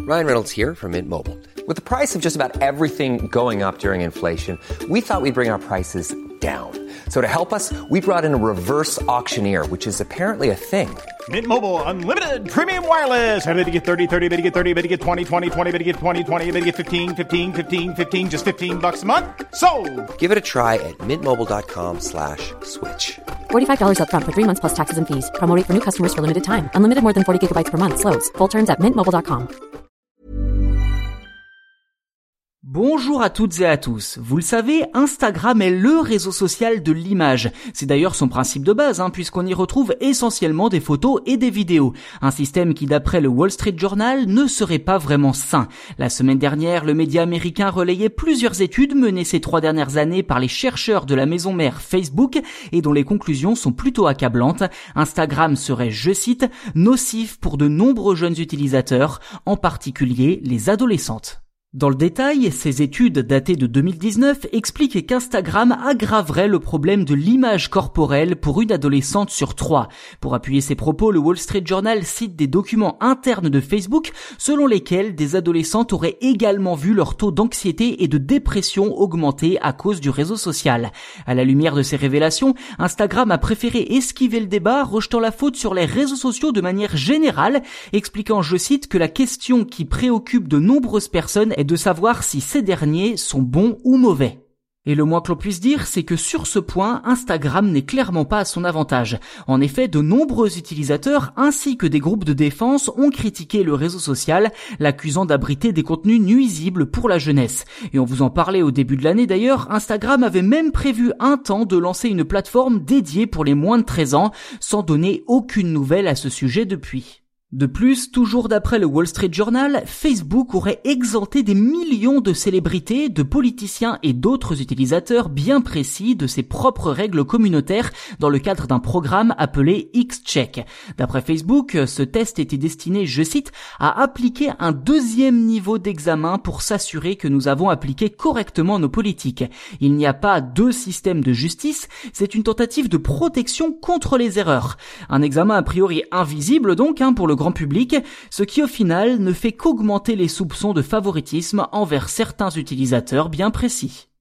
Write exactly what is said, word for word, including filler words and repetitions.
Ryan Reynolds here from Mint Mobile. With the price of just about everything going up during inflation, we thought we'd bring our prices down. So to help us, we brought in a reverse auctioneer, which is apparently a thing. Mint Mobile Unlimited Premium Wireless. How to get thirty, thirty, how to get thirty, how to get twenty, twenty, twenty, how to get twenty, twenty, how to get fifteen, fifteen, fifteen, fifteen, just fifteen bucks a month? Sold! Give it a try at mintmobile.com slash switch. forty-five dollars up front for three months plus taxes and fees. Promo rate for new customers for limited time. Unlimited more than forty gigabytes per month. Slows full terms at mint mobile dot com. Bonjour à toutes et à tous. Vous le savez, Instagram est le réseau social de l'image. C'est d'ailleurs son principe de base, hein, puisqu'on y retrouve essentiellement des photos et des vidéos. Un système qui, d'après le Wall Street Journal, ne serait pas vraiment sain. La semaine dernière, le média américain relayait plusieurs études menées ces trois dernières années par les chercheurs de la maison mère Facebook et dont les conclusions sont plutôt accablantes. Instagram serait, je cite, nocif pour de nombreux jeunes utilisateurs, en particulier les adolescentes. Dans le détail, ces études datées de deux mille dix-neuf expliquent qu'Instagram aggraverait le problème de l'image corporelle pour une adolescente sur trois. Pour appuyer ces propos, le Wall Street Journal cite des documents internes de Facebook selon lesquels des adolescentes auraient également vu leur taux d'anxiété et de dépression augmenter à cause du réseau social. À la lumière de ces révélations, Instagram a préféré esquiver le débat, rejetant la faute sur les réseaux sociaux de manière générale, expliquant, je cite, que la question qui préoccupe de nombreuses personnes est de savoir si ces derniers sont bons ou mauvais. Et le moins que l'on puisse dire, c'est que sur ce point, Instagram n'est clairement pas à son avantage. En effet, de nombreux utilisateurs ainsi que des groupes de défense ont critiqué le réseau social, l'accusant d'abriter des contenus nuisibles pour la jeunesse. Et on vous en parlait au début de l'année d'ailleurs, Instagram avait même prévu un temps de lancer une plateforme dédiée pour les moins de treize ans, sans donner aucune nouvelle à ce sujet depuis. De plus, toujours d'après le Wall Street Journal, Facebook aurait exempté des millions de célébrités, de politiciens et d'autres utilisateurs bien précis de ses propres règles communautaires dans le cadre d'un programme appelé X-Check. D'après Facebook, ce test était destiné, je cite, à appliquer un deuxième niveau d'examen pour s'assurer que nous avons appliqué correctement nos politiques. Il n'y a pas deux systèmes de justice, c'est une tentative de protection contre les erreurs. Un examen a priori invisible donc hein, pour le grand public, ce qui au final ne fait qu'augmenter les soupçons de favoritisme envers certains utilisateurs bien précis.